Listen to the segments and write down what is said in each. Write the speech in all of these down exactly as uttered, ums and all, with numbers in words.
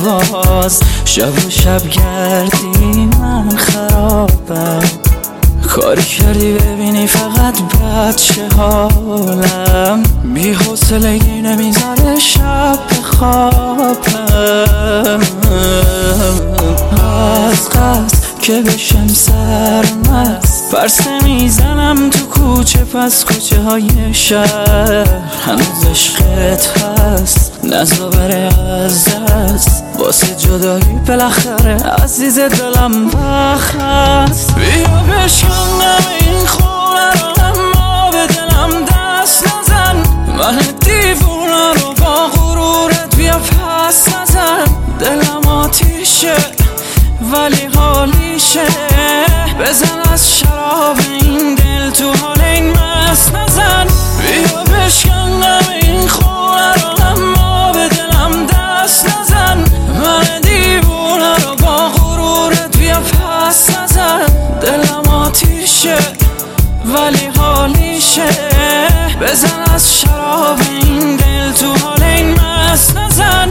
باز شب و شب گردی من خرابم. کاری کردی ببینی فقط بد چه حالم، بی حوصلگی نمیذاره شب بخوابم. از قصد که بشم سرمست پرسه میزنم تو کوچه پس کوچه های شهر. هنوز عشقت هست نزا بره از دست، واسه جدایی بالاخره عزیز دلم وقت هست. بیا بشکنم این خونه رو اما به دلم دست نزن، من دیوونه رو با غرورت بیا پس نزن. دلم آتیشه ولی حالیشه، بزن از شراب این دل تو حال این مست نزن. بیا بشکنم این خونه رو اما به دلم دست نزن، من دیوونه رو با غرورت بیا پس نزن. دلم آتیشه ولی حالیشه، بزن از شراب این دل تو حال این مست نزن.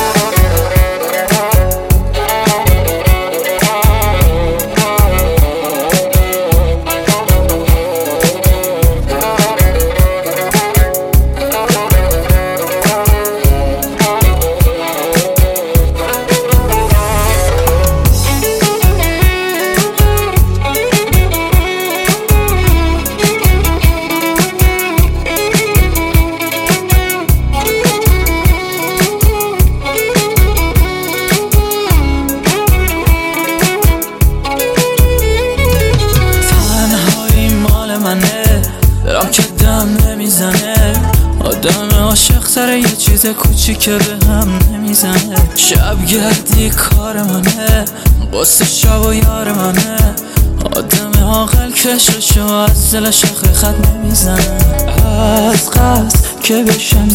دلم که دم نمیزنه، آدم عاشق سر یه چیز کوچیکه به هم نمیزنه. شب گردی کار منه، قصه شب و یار منه، آدم عاقل کششو از دلش آخه خط نمیزنه. از قصد که بشم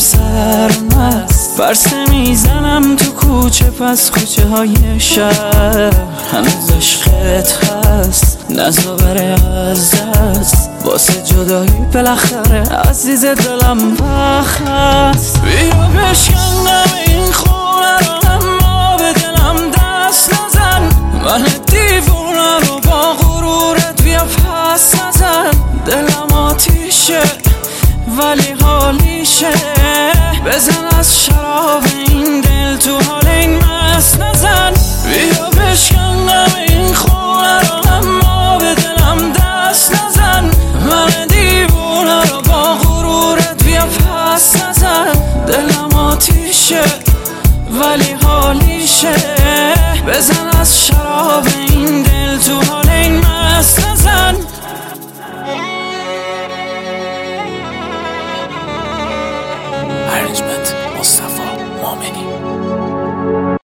سرمست پرسه میزنم تو کوچه پس کوچه های شهر. هنوز عشقت هست نزا بره از دست، واسه جدایی بالاخره عزیز دلم وقت هست. بیا بشکنم این خونه رو اما به دلم دست نزن، من دیوونه رو با غرورت بیا پس نزن. دلم آتیشه ولی حالیشه، بزن از شراب این دل تو حال این مست نزن. بیا بشکنم این خونه رو اما به دلم دست نزن، من دیوونه رو با غرورت بیا پس نزن. دلم آتیشه ولی حالیشه، بزن از شراب این دل تو حال این مست نزن. Arrangement مصطفی مؤمنی.